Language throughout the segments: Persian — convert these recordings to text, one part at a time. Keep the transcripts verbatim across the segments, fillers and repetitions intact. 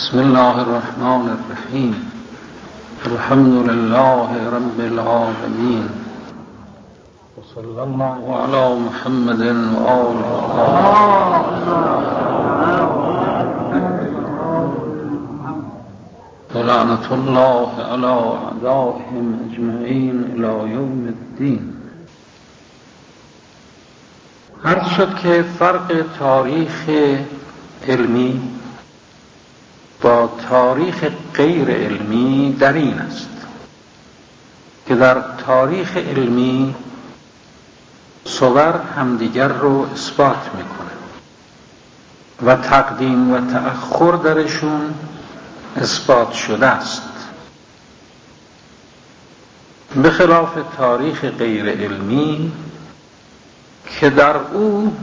بسم الله الرحمن الرحیم. الحمد لله رب العالمین و صلی الله علی محمد و آله و لعنت الله علی اعدائهم اجمعین الی یوم الدین. عرض شد که فرق تاریخ علمی با تاریخ غیر علمی در این است که در تاریخ علمی صور همدیگر رو اثبات میکنه و تقدیم و تأخر درشون اثبات شده است، به خلاف تاریخ غیر علمی که در او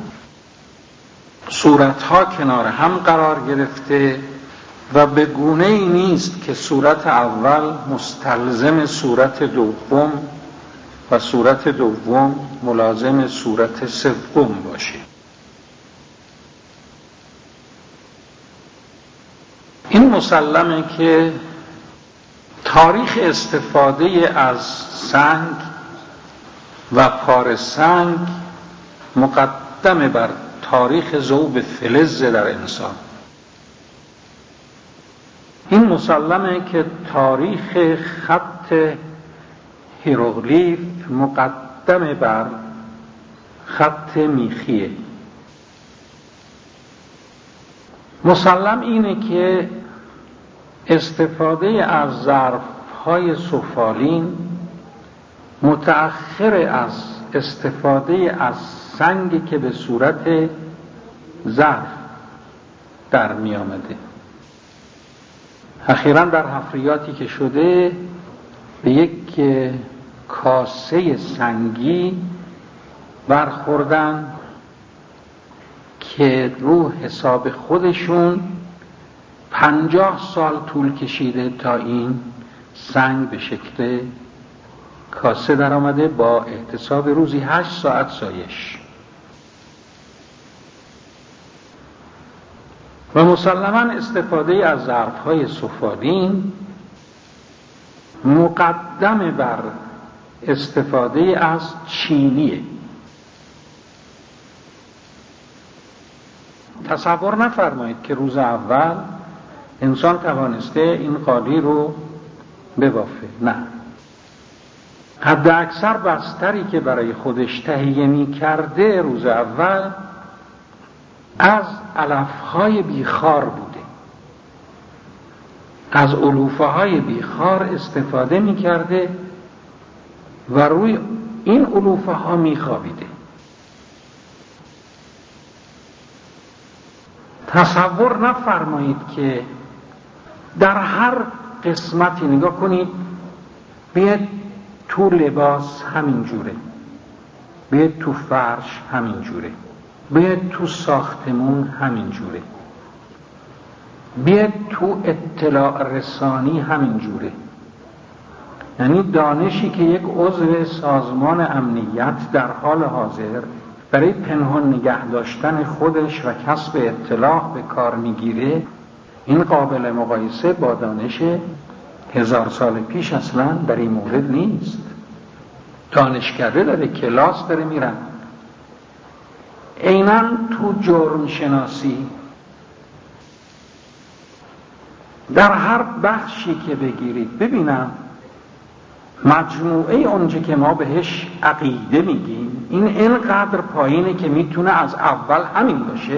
صورتها کنار هم قرار گرفته و به گونه‌ای نیست که صورت اول مستلزم صورت دوم و صورت دوم ملازم صورت سوم باشه. این مسلمه که تاریخ استفاده از سنگ و پاره سنگ مقدم بر تاریخ ذوب فلز در انسان. این مسلمه که تاریخ خط هیروغلیف مقدم بر خط میخیه. مسلم اینه که استفاده از ظرف‌های سفالین متأخر از استفاده از سنگی که به صورت ظرف در می آمده. اخیراً در حفریاتی که شده به یک کاسه سنگی برخوردن که رو حساب خودشون پنجاه سال طول کشیده تا این سنگ به شکل کاسه در آمده با احتساب روزی هشت ساعت سایش. و مسلماً استفاده از ظرف‌های سفالین مقدم بر استفاده از چینیه. تصور نفرمایید که روز اول انسان توانسته این قالی رو ببافه. نه، حد اکثر بستری که برای خودش تهیه می کرده روز اول از علفهای بیخار بوده، از علوفه های بیخار استفاده می کرده و روی این علوفه ها می خوابیده. تصور نفرمایید که در هر قسمتی نگاه کنید، بیاید تو لباس همین جوره، بیاید تو فرش همین جوره، بیاید تو ساختمون همین جوره، بیاید تو اطلاع رسانی همین جوره. یعنی دانشی که یک عضو سازمان امنیت در حال حاضر برای پنهان نگه داشتن خودش و کسب اطلاع به کار میگیره، این قابل مقایسه با دانش هزار سال پیش اصلا در این مورد نیست. دانشکده داره، کلاس داره میرن. عیناً تو جرم شناسی در هر بخشی که بگیرید ببینم مجموعه اونجا که ما بهش عقیده میگیم این اینقدر پایینه که میتونه از اول همین باشه.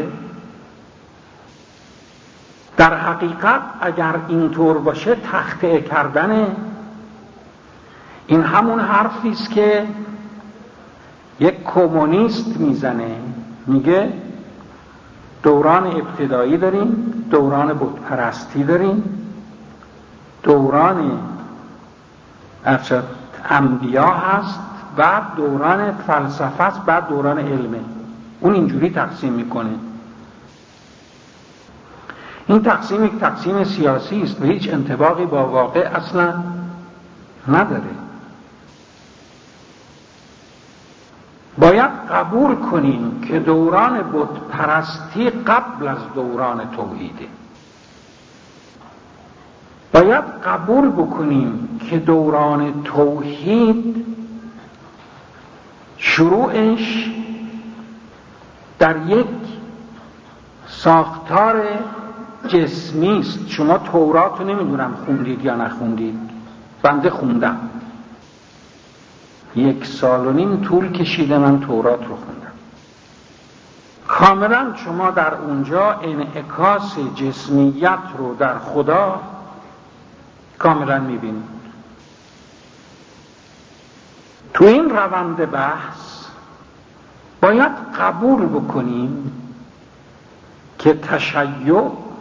در حقیقت اگر اینطور باشه تخطئه کردن این همون حرفیست که یک کمونیست میزنه، میگه دوران ابتدایی داریم، دوران بت پرستی داریم، دوران انبیا هست، بعد دوران فلسفه است، بعد دوران علمه. اون اینجوری تقسیم میکنه. این تقسیم یک تقسیم سیاسی است و هیچ انطباقی با واقع اصلا نداره. باید قبول کنیم که دوران بت پرستی قبل از دوران توحیده. باید قبول بکنیم که دوران توحید شروعش در یک ساختار جسمی است. شما تورات رو نمیدونم خوندید یا نخوندید، بنده خوندم، یک سال و نیم طول کشیده من تورات رو خوندم. کاملا شما در اونجا انعکاس جسمیت رو در خدا کاملا میبینید. تو این روند بحث باید قبول بکنیم که تشیع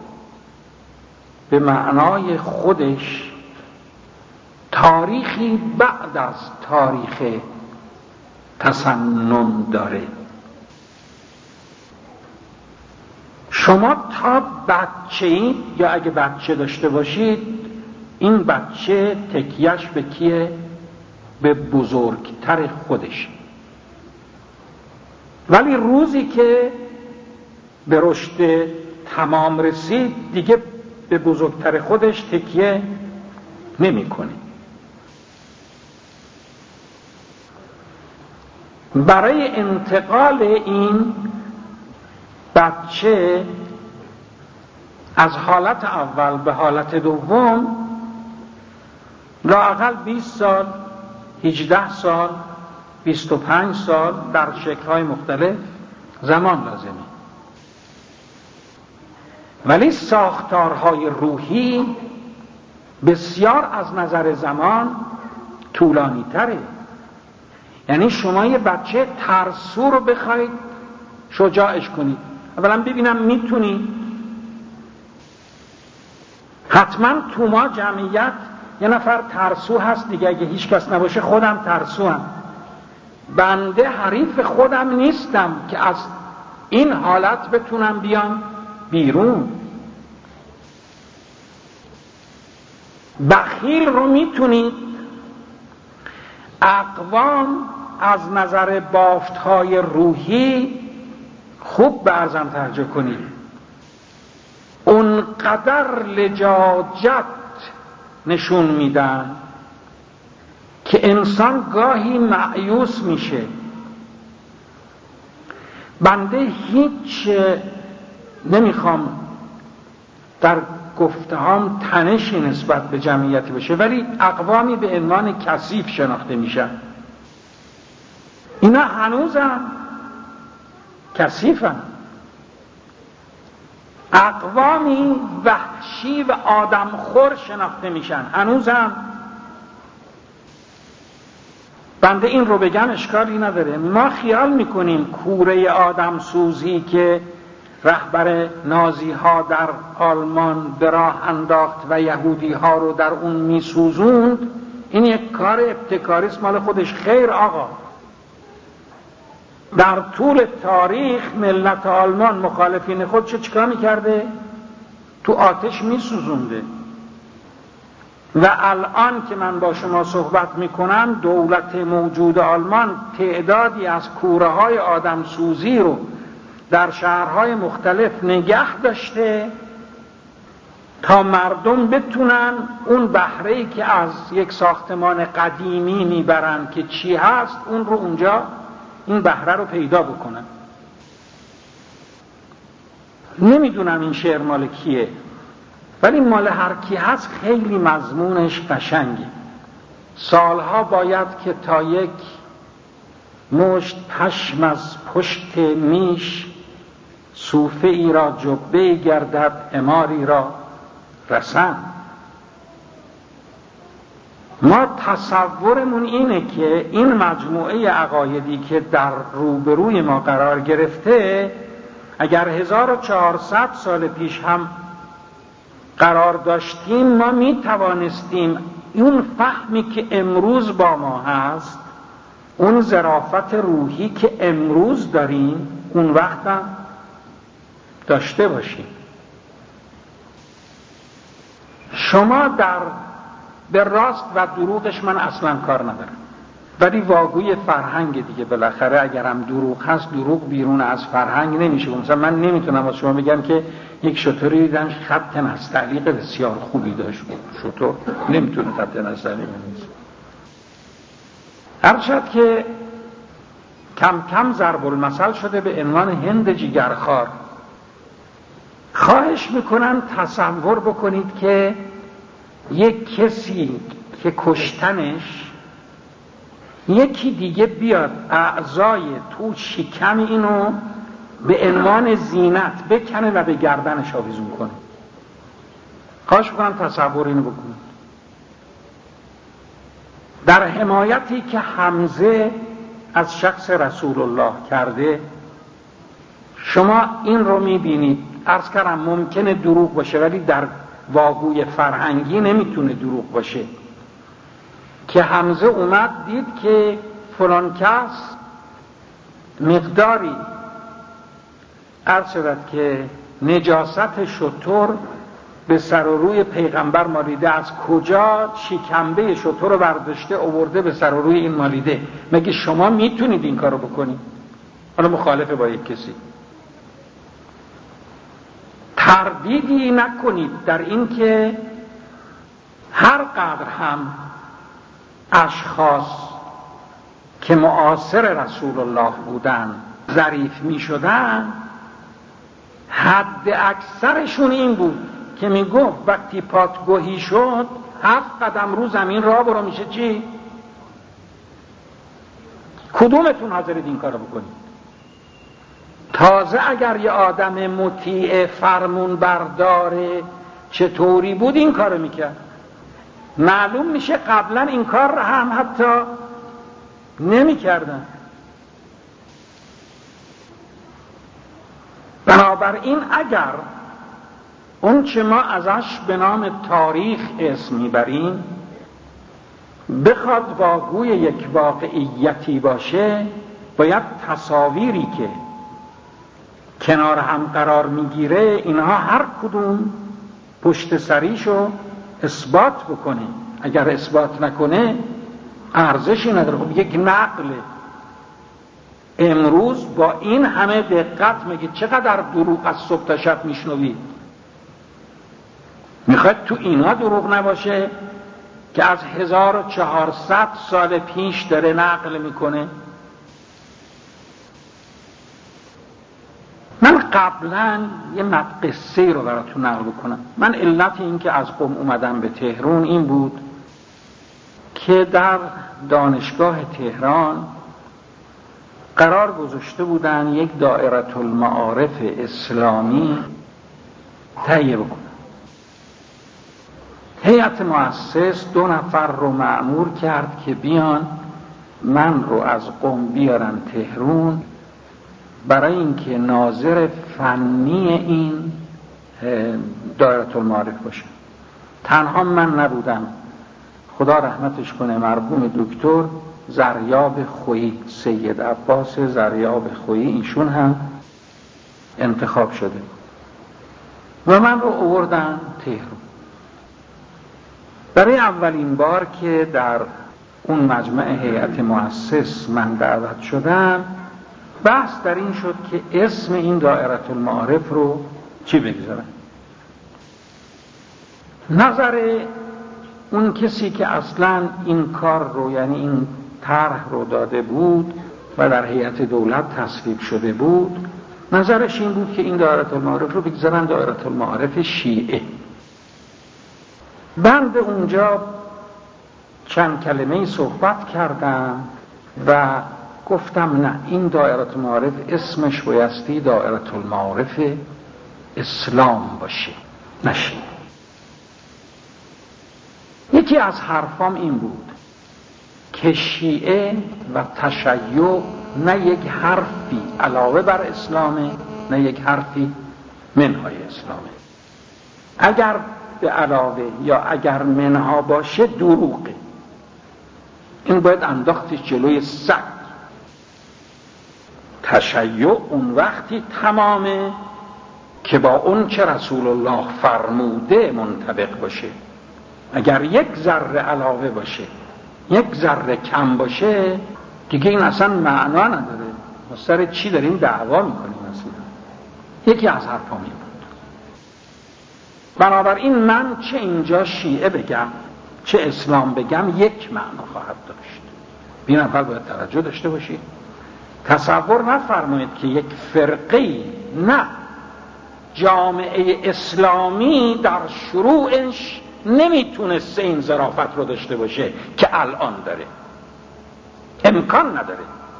به معنای خودش تاریخی بعد از تاریخ تسنن داره. شما تا بچه‌ای یا اگه بچه داشته باشید، این بچه تکیهش به کیه؟ به بزرگتر خودش. ولی روزی که به رشد تمام رسید دیگه به بزرگتر خودش تکیه نمی‌کنه. برای انتقال این بچه از حالت اول به حالت دوم لااقل بیست سال، هجده سال، بیست و پنج سال در شکل‌های مختلف زمان لازمه. ولی ساختارهای روحی بسیار از نظر زمان طولانی تره. یعنی شما یه بچه ترسو رو بخواید شجاعش کنید، اولا ببینم میتونی. حتما تو ما جمعیت یه نفر ترسو هست دیگه، اگه هیچ کس نباشه خودم ترسو هم. بنده حریف خودم نیستم که از این حالت بتونم بیام بیرون. بخیل رو میتونید اقوام از نظر بافتهای روحی خوب به ارزم توجه کنید. اونقدر لجاجت نشون میدن که انسان گاهی مایوس میشه. بنده هیچ نمیخوام در گفتهام تنشی نسبت به جمعیتی بشه، ولی اقوامی به عنوان کثیف شناخته میشن. اینا هنوزم کثیفن. اقوامی وحشی و آدمخور شناخته میشن هنوزم. بنده این رو بگم اشکالی نداره. ما خیال میکنیم کوره آدم سوزی که رهبر نازی ها در آلمان به راه انداخت و یهودی ها رو در اون میسوزوند، این یک کار ابتکاریست مال خودش. خیر آقا، در طول تاریخ ملت آلمان مخالفین خودش چیکار میکرده؟ تو آتش میسوزونده. و الان که من با شما صحبت میکنم دولت موجود آلمان تعدادی از کوره های آدم سوزی رو در شهرهای مختلف نگه داشته تا مردم بتونن اون بهره‌ای که از یک ساختمان قدیمی میبرن که چی هست اون رو اونجا این بهره رو پیدا بکنن. نمیدونم این شعر مال کیه، ولی مال هر کی هست خیلی مضمونش قشنگه. سالها باید که تا یک مشت پشم از پشت میش، صوفه ای را جبه گردد اماری را رسن. ما تصورمون اینه که این مجموعه عقایدی که در روبروی ما قرار گرفته اگر هزار و چهارصد سال پیش هم قرار داشتیم ما می توانستیم اون فهمی که امروز با ما هست، اون ظرافت روحی که امروز داریم اون وقت هم داشته باشیم. شما در به راست و دروغش من اصلا کار ندارم، ولی واگوی فرهنگ دیگه بالاخره اگرم دروغ هست دروغ بیرون از فرهنگ نمیشه. مثلا من نمیتونم از شما بگم که یک شتری دیدن خط نستعلیق بسیار خوبی داشت. شتر نمیتونه خط نستعلیق نیست. هر شد که کم کم ضرب المثل شده به عنوان هند جیگرخوار. خواهش میکنم تصور بکنید که یک کسی که کشتنش یکی دیگه بیاد اعضای تو شکم اینو به عنوان زینت بکنه و به گردنش آویزون کنه. خواهش میکنم تصور اینو بکنید. در حمایتی که حمزه از شخص رسول الله کرده شما این رو میبینید. عرض کردم ممکنه دروغ باشه ولی در واگوی فرهنگی نمیتونه دروغ باشه که حمزه اومد دید که فلان کس مقداری عرض شد که نجاست شتر به سر و روی پیغمبر مالیده، از کجا شکمبه شتر رو برداشته آورده به سر و روی این مالیده. مگه شما میتونید این کارو بکنید؟ حالا مخالفه با یک کسی. تردیدی نکنید در این که هر قدر هم اشخاص که معاصر رسول الله بودن ظریف می شدن، حد اکثرشون این بود که می گفت وقتی پات گوهی شد هفت قدم رو زمین را برو. میشه چی؟ کدومتون حاضرید این کارو بکنید؟ تازه اگر یه آدم مطیع فرمون برداره چطوری بود این کارو میکرد؟ معلوم میشه قبلا این کار هم حتی نمیکردن. بنابراین اگر اون چه ما ازش به نام تاریخ اسم میبریم بخواد واگوی یک واقعیتی باشه، باید تصاویری که کنار هم قرار میگیره اینها هر کدوم پشت سریشو اثبات بکنه. اگر اثبات نکنه ارزشی نداره. خب یک نقل امروز با این همه دقت میگه چقدر دروغ از صبح تا شب میشنوید. میخواد تو اینا دروغ نباشه که از هزار و چهارصد سال پیش داره نقل میکنه. من قبلا یه قصه رو براتون نقل بکنم. من علت این که از قم اومدم به تهران این بود که در دانشگاه تهران قرار گذاشته بودن یک دائره المعارف اسلامی تهیه بکنن. هیئت مؤسس دو نفر رو مأمور کرد که بیان من رو از قم بیارن تهران برای اینکه ناظر فنی این دائره المعارف باشه. تنها من نبودم، خدا رحمتش کنه مرحوم دکتر زریاب خویی، سید عباس زریاب خویی، ایشون هم انتخاب شده و من رو آوردن تهران. برای اولین بار که در اون مجمع هیئت مؤسس من دعوت شدم، بحث در این شد که اسم این دائره المعارف رو چی بگذارن. نظر اون کسی که اصلا این کار رو، یعنی این طرح رو داده بود و در هیئت دولت تصویب شده بود، نظرش این بود که این دائره المعارف رو بگذارن دائره المعارف شیعه. بند اونجا چند کلمه صحبت کردم و گفتم نه، این دائره المعارف اسمش بایستی دائره المعارف اسلام باشه، نشه. یکی از حرفام این بود که شیعه و تشیع نه یک حرفی علاوه بر اسلامه، نه یک حرفی منهای اسلامه. اگر به علاوه یا اگر منها باشه دروغه. این باید انداختش جلوی سگ. تشیع اون وقتی تمامه که با اون چه رسول الله فرموده منطبق باشه. اگر یک ذره علاوه باشه، یک ذره کم باشه، دیگه این اصلا معنا نداره. ما سر چی داریم دعوا میکنیم اصلا؟ یکی از حرفامی بود. بنابراین من چه اینجا شیعه بگم چه اسلام بگم یک معنا خواهد داشت. این اول باید توجه داشته باشید. تصور نفرمایید که یک فرقه، نه، جامعه اسلامی در شروعش نمیتونست این ظرافت رو داشته باشه که الان داره، امکان نداره.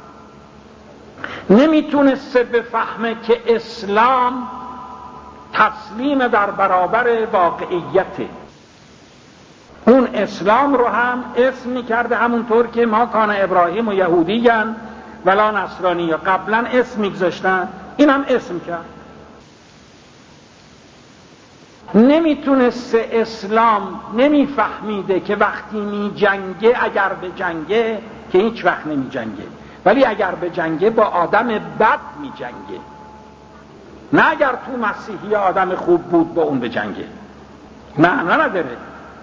نمیتونست بفهمه که اسلام تسلیم در برابر واقعیته. اون اسلام رو هم اسم میکرده همونطور که ما کان ابراهیم و یهودیان ولا نصرانی، یا قبلا اسم میگذاشتن، این هم اسم کرد. نمیتونست اسلام، نمیفهمیده که وقتی می جنگه، اگر به جنگه که هیچ وقت نمی جنگه، ولی اگر به جنگه با آدم بد می جنگه، نه اگر تو مسیحی آدم خوب بود با اون به جنگه. معنا نداره.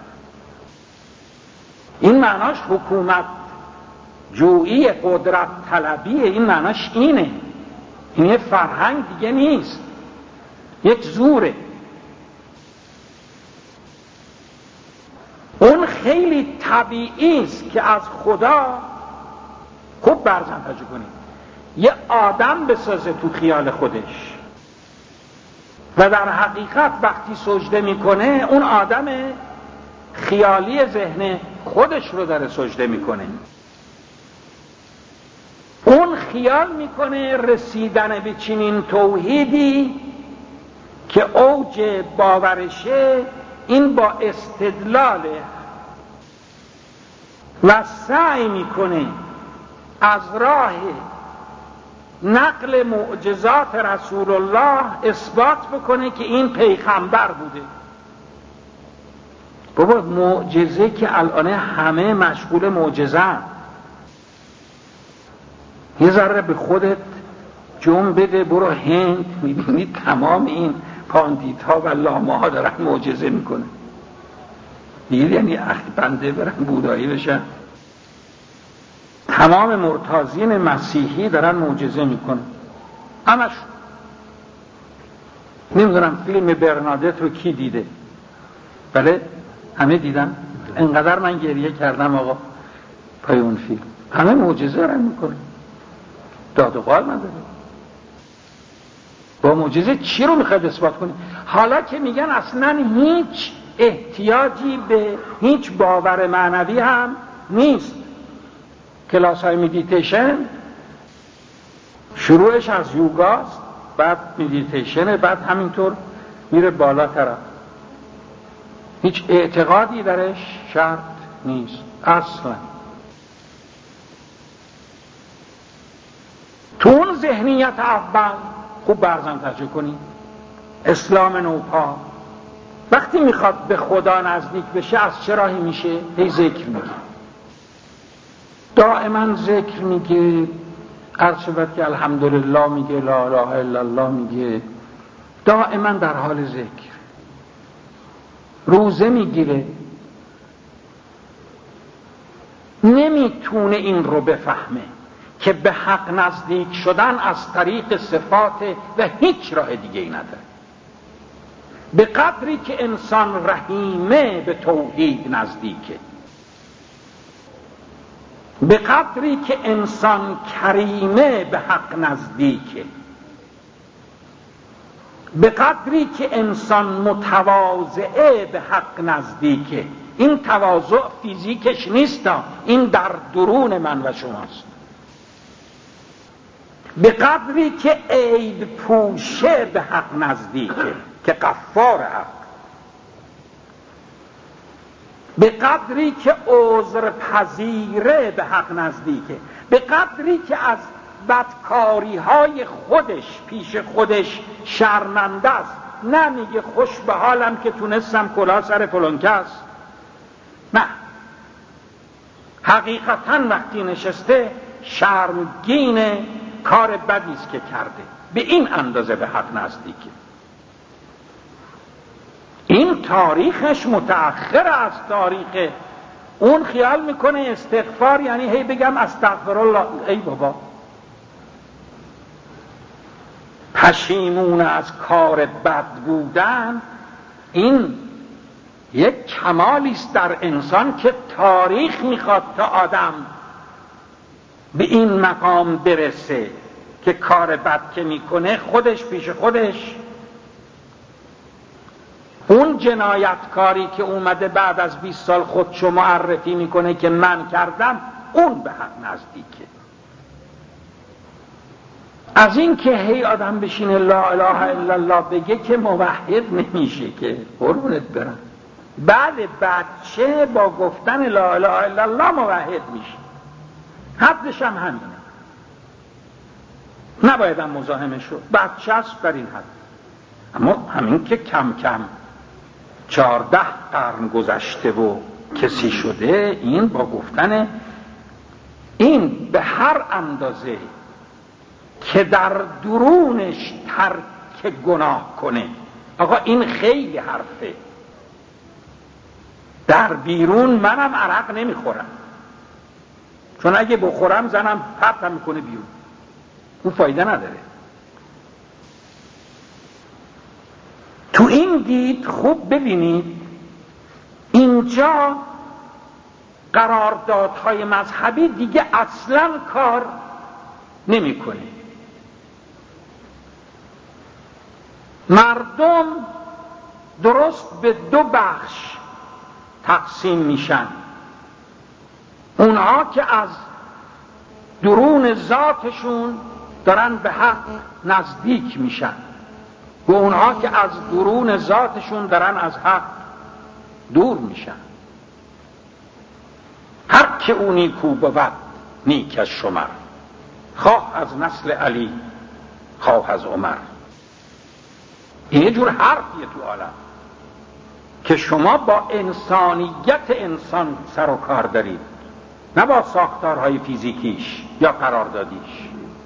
این معناش حکومت جویی، قدرت طلبیه. این معناش اینه. این یه فرهنگ دیگه نیست، یک زوره. اون خیلی طبیعی است که از خدا، خوب برزن تجربه کنید، یه آدم بسازه تو خیال خودش و در حقیقت وقتی سجده میکنه اون آدم خیالی ذهن خودش رو داره سجده میکنه. اون خیال میکنه رسیدن به چنین توحیدی که اوج باورشه این با استدلاله و سعی میکنه از راه نقل معجزات رسول الله اثبات بکنه که این پیغمبر بوده. بابا معجزه که الان همه مشغول معجزه، یه ذره به خودت جون بده، برو هند، میبینی تمام این پاندیت ها و لامه ها دارن معجزه میکنه. دیگه یعنی بنده برن بودایی بشن. تمام مرتاضین مسیحی دارن معجزه میکنن، همش. نمیدونم فیلم برنادت رو کی دیده؟ بله همه دیدن. انقدر من گریه کردم آقا پای اون فیلم. همه معجزه دارن میکنن، داد و قال نداره. با معجزه چی رو میخواید اثبات کنید؟ حالا که میگن اصلا هیچ احتیاجی به هیچ باور معنوی هم نیست. کلاس های مدیتیشن شروعش از یوگاست، بعد مدیتیشن، بعد همینطور میره بالاتر. هیچ اعتقادی درش شرط نیست اصلا. تو اون ذهنیت اول خوب برزن تجربه کنید. اسلام نوپا وقتی میخواد به خدا نزدیک بشه از چه راهی میشه؟ هی ذکر میگه، دائما ذکر میگه، عرض شود که الحمدلله میگه، لا اله الا الله میگه، دائما در حال ذکر. روزه میگیره، نمیتونه این رو بفهمه که به حق نزدیک شدن از طریق صفات و هیچ راه دیگه ای نداره. به قدری که انسان رحیمه به توحید نزدیکه، به قدری که انسان کریمه به حق نزدیکه، به قدری که انسان متواضعه به حق نزدیکه. این تواضع فیزیکش نیست، این در درون من و شماست. به قدری که عیب پوشه به حق نزدیکه که غفار حق، به قدری که عذر پذیره به حق نزدیکه، به قدری که از بدکاری های خودش پیش خودش شرمنده است. نمیگه خوش به حالم که تونستم کلاه سر فلان کس، نه، حقیقتا وقتی نشسته شرمگین کار بدی است که کرده، به این اندازه به حق نزدیکه. این تاریخش متأخر از تاریخ اون. خیال میکنه استغفار یعنی هی بگم استغفرالله. ای بابا، پشیمون از کار بد بودن این یک کمالی است در انسان که تاریخ میخواد تا آدم به این مقام برسه که کار بد که میکنه خودش پیش خودش اون جنایتکاری که اومده بعد از بیست سال خودشو معرفی میکنه که من کردم، اون به حق نزدیکه. از این که هی آدم بشینه لا اله الا الله بگه که موحد نمیشه که، قربونت برم. بعد بچه با گفتن لا اله الا الله موحد میشه، حدش هم همینه، نبایدم مزاحمه شد، بچه است در این حد. اما همین که کم کم چهارده قرن گذشته و کسی شده، این با گفتن این به هر اندازه که در درونش ترک گناه کنه، آقا این خیلی حرفه. در بیرون منم عرق نمیخورم، چون اگه بخورم زنم پرتم میکنه بیرون، اون فایده نداره. تو این دید خوب ببینید اینجا قراردادهای مذهبی دیگه اصلا کار نمیکنه. مردم درست به دو بخش تقسیم میشن، اونها که از درون ذاتشون دارن به حق نزدیک میشن و اونها که از درون ذاتشون دارن از حق دور میشن. هر که او نیکو بود نیک از شمر، خواه از نسل علی خواه از عمر. این یه جور حرفیه تو عالم که شما با انسانیت انسان سر و کار دارید، نه با ساختارهای فیزیکیش یا قراردادیش.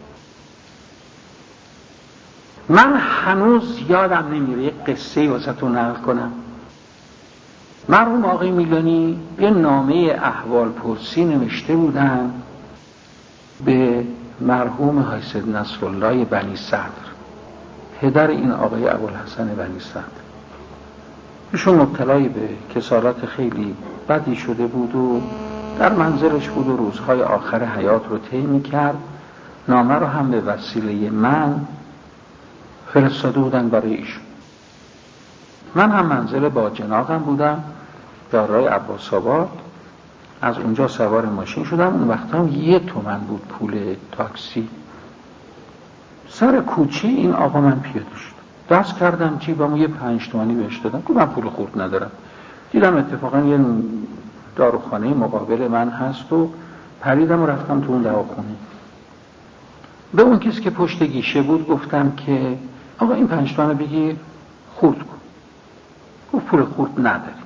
من هنوز یادم نمیره یک قصه واسهتون نقل کنم. مرحوم آقای میلانی یه نامه احوال پرسی نوشته بودن به مرحوم حاج سید نصرالله بنی صدر، پدر این آقای ابوالحسن بنی صدر. ایشون مبتلای به کسالت خیلی بدی شده بود و در منزلش بود و روزهای آخر حیات رو طی می‌کرد. نامه رو هم به وسیله من فرستاده بودن برای ایشون. من هم منزل با جناقم بودم در راه عباس آباد، از اونجا سوار ماشین شدم. اون وقت هم یه تومن بود پول تاکسی. سر کوچه این آقا من پیاده شد، دست کردم جیبم یه پنج تومانی بهش دادم که من پول خورد ندارم. دیدم اتفاقا یه داروخانه مقابل من هست و پریدم و رفتم تو اون دواخونه. به اون کسی که پشت گیشه بود گفتم که آقا این پنج تومن بگیر خورد کن. گفت پول خورد نداری.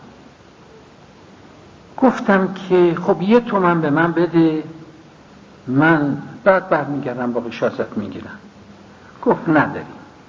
گفتم که خب یه تومن به من بده، من بعد برمیگردم باقیش ازت میگیرم. گفت نداری.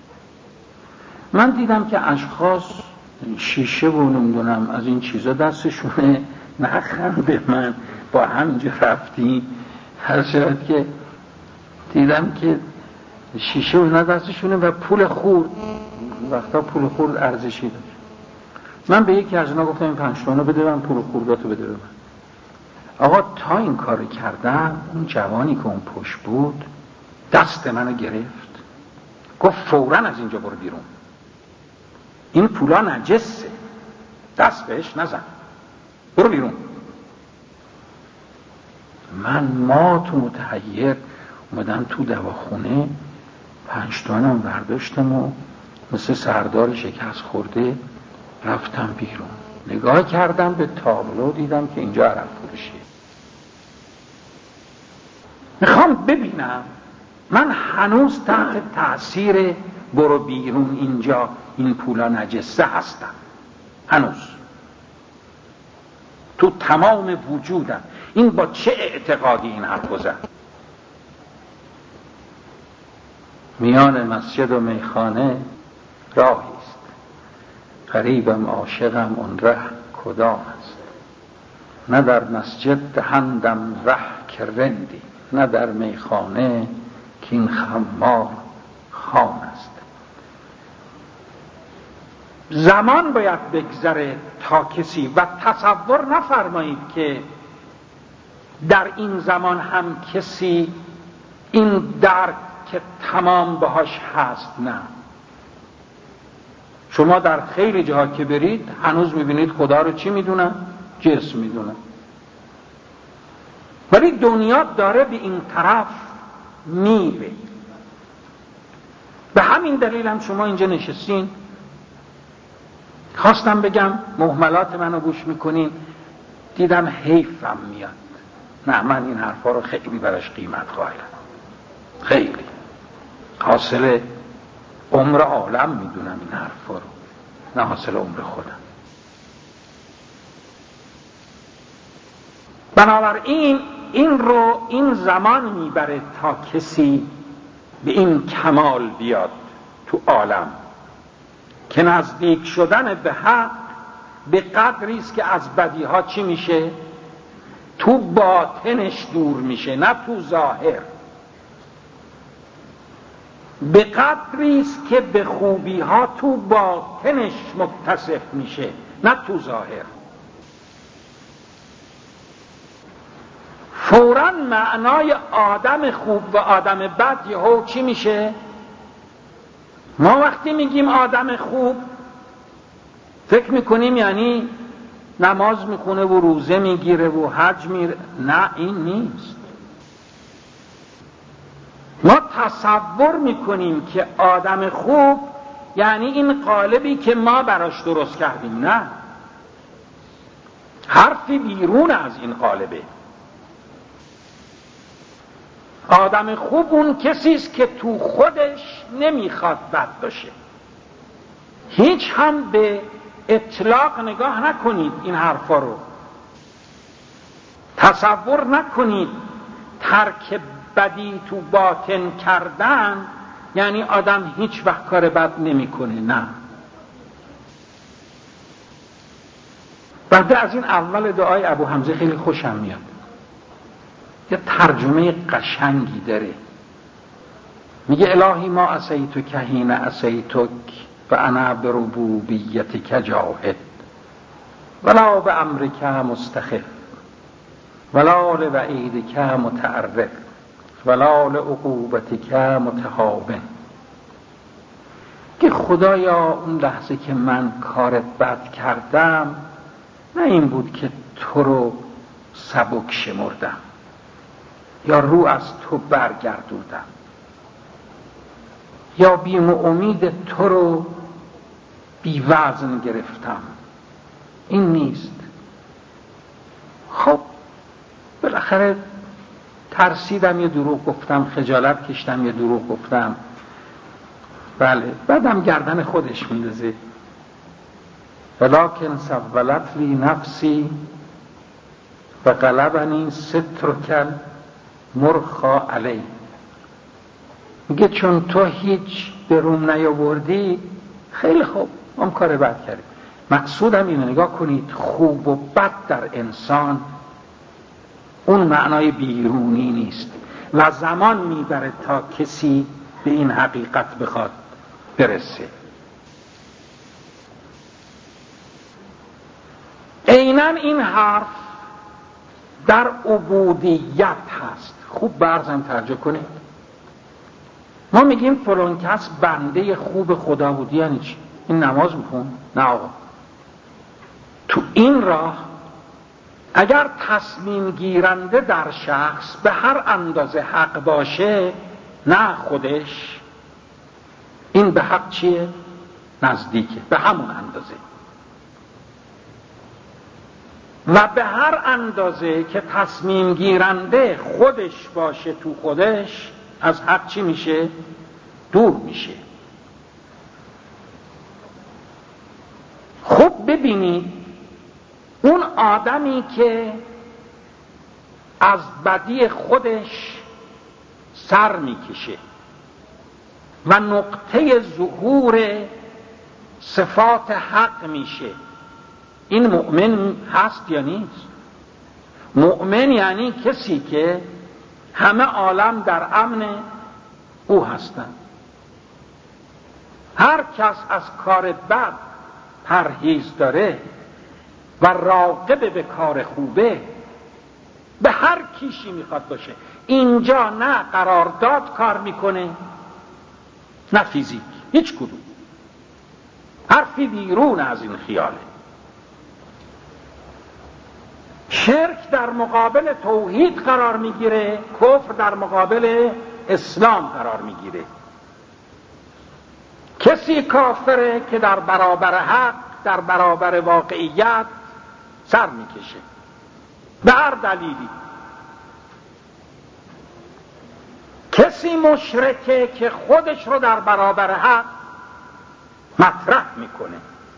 من دیدم که اشخاص شیشه و نمیدونم از این چیزا دستشونه، نخند به من، با همینجا رفتیم. هر شد که دیدم که شیشه و نه دستشونه و پول خورد، وقتا پول خورد ارزشی داشت. من به یکی از اینا گفتم این پنج تومنو بده من، پول خورداتو بده به من. آقا تا این کار کردم اون جوانی که اون پشت بود دست منو گرفت، گفت فوراً از اینجا برو بیرون، این پولا نجسه، دست بهش نزن، برو بیرون. من مات و متحیر اومدم تو دواخونه، پنج تومنم برداشتم و مثل سردار شکست خورده رفتم بیرون. نگاه کردم به تابلو، دیدم که اینجا عرق فروشیه. میخوام ببینم من هنوز تحت تأثیر برو بیرون اینجا این پولا نجسه هستم، هنوز تو تمام وجودم. این با چه اعتقادی این حرف زد؟ میان مسجد و میخانه راهی است، غریبم عاشقم اون ره کدام است. نه در مسجد دهندم ره که رندی، نه در میخانه که این خمار خام است. زمان باید بگذره تا کسی، و تصور نفرمایید که در این زمان هم کسی این درک که تمام باهاش هست. نه، شما در خیلی جاها که برید هنوز میبینید خدا رو چی میدونن؟ جسم میدونن. ولی دنیا داره به این طرف میره. به همین دلیل هم شما اینجا نشستین. خواستم بگم مهملات منو گوش میکنین، دیدم حیفم میاد. نه، من این حرفا رو خیلی براش قیمت قائلم، خیلی حاصل عمر عالم میدونم این حرفا رو، نه حاصل عمر خودم. بنابراین این رو این زمان میبره تا کسی به این کمال بیاد تو عالم که نزدیک شدن به حق به قدری است که از بدیها چی میشه؟ تو باطنش دور میشه، نه تو ظاهر. به قدری است که به خوبیها تو باطنش متصف میشه، نه تو ظاهر. فوراً معنای آدم خوب و آدم بد یهو چی میشه؟ ما وقتی میگیم آدم خوب فکر میکنیم یعنی نماز میخونه و روزه میگیره و حج میره. نه، این نیست. ما تصور میکنیم که آدم خوب یعنی این قالبی که ما براش درست کردیم. نه، حرفی بیرون از این قالبه. آدم خوب اون کسی است که تو خودش نمیخواد بد باشه. هیچ هم به اطلاق نگاه نکنید این حرفا رو. تصور نکنید ترک بدی تو باطن کردن یعنی آدم هیچ وقت کار بد نمیکنه. نه. بعد از این اول دعای ابو حمزه خیلی خوشم میاد. یه ترجمه قشنگی داره. میگه الهی ما عصیتک حین عصیتک و انا بربوبیتک جاهد ولا بامرک مستخف ولا لوعیدک متعرف ولا لعقوبتک متهاون. که خدایا اون لحظه که من کار بد کردم نه این بود که تو رو سبک شمردم یا رو از تو برگردوندم یا بیم و امید تو رو بی وزن گرفتم. این نیست. خب بالاخره ترسیدم، یه دروغ گفتم، خجالت کشتم، یه دروغ گفتم، بله، بعدم گردن خودش میندازه. ولکن سولت لی نفسی و غلبنی سترک مرخا علی. میگه چون تو هیچ به روم نیاوردی، خیلی خوب، هم کار بد کردی. مقصودم اینه، نگاه کنید خوب و بد در انسان اون معنای بیرونی نیست و زمان میبره تا کسی به این حقیقت بخواد برسه. عیناً این حرف در عبودیت هست. خوب برزم ترجمه کنید. ما میگیم فلان کس بنده خوب خدا بود، یعنی چی؟ این نماز میخون؟ نه آقا. تو این راه اگر تصمیم گیرنده در شخص به هر اندازه حق باشه، نه خودش، این به حق چیه؟ نزدیکه، به همون اندازه. و به هر اندازه که تصمیم گیرنده خودش باشه تو خودش، از حق چی میشه؟ دور میشه. خب ببینید اون آدمی که از بدی خودش سر میکشه و نقطه ظهور صفات حق میشه، این مؤمن هست یا نیست؟ مؤمن یعنی کسی که همه عالم در امن او هستند. هر کس از کار بد پرهیز داره و راغب به کار خوبه، به هر کیشی میخواد باشه، اینجا نه قرارداد کار میکنه نه فیزیک، هیچ کدوم، حرفی بیرون از این خیاله. شرک در مقابل توحید قرار میگیره، کفر در مقابل اسلام قرار میگیره. کسی کافره که در برابر حق، در برابر واقعیت سر میکشه به هر دلیلی. کسی مشرکه که خودش رو در برابر حق مطرح میکنه.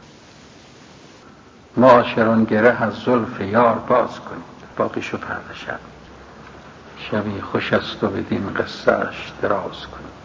معاشران گره از زلف یار باز کنید، باقی شو فردا شب. شبی خوش است و بدین قصه‌اش دراز کنید.